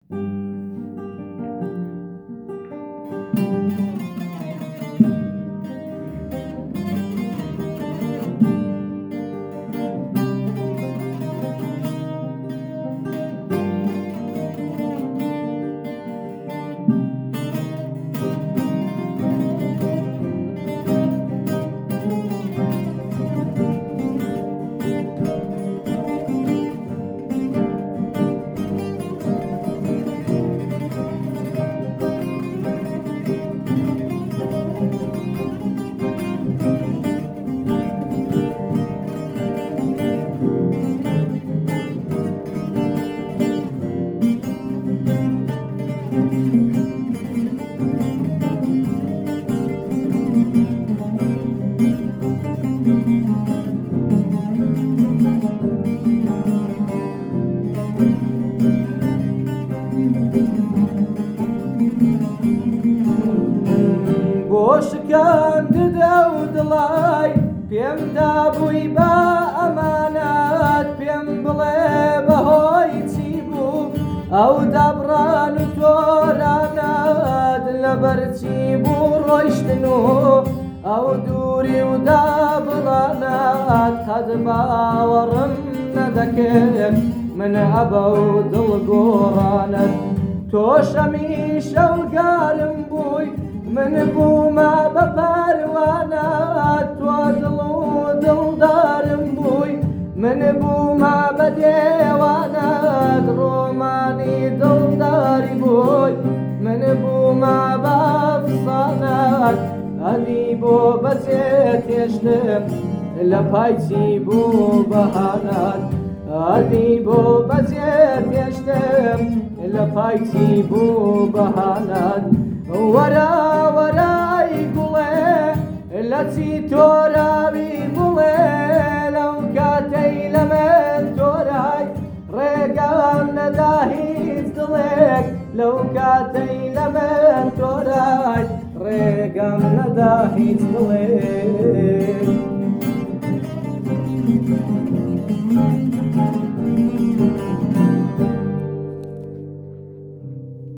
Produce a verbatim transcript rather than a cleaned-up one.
بۆشکان ددە و دڵای پێم دابووی بە ئەمانەت پێم بڵێ بەهۆی چی بوو ئەو دابڕان و تۆرانەت لەبەرچی بوو ڕۆیشتن و ئەو دووری و دابڕانەت قەت باوەڕم نەدەکرد من ئەبە و دڵگۆڕانت تۆ شەمی شەوگارم بووی من بوومە بە پەروانەت تۆ دڵ و دڵدارم بووی من بوومە بە دێوانەت ڕۆمانی دڵداری بووی من بوومە بە ئەفسانەت ئەدی بۆ بەجێ تێشتم لە پایچی بوو بەهانەت ئەدی بۆ بەجێ تێشتم لە پایچی بوو بەهانەت وەرە وەرای گوڵێ لە چی تۆراوی بڵێ لەو کاتەی لە من تۆرای ڕێگەم نەدا هیچ دڵێک لەو کاتەی لە من تۆرای ڕێگەم نەدا هیچ دڵێک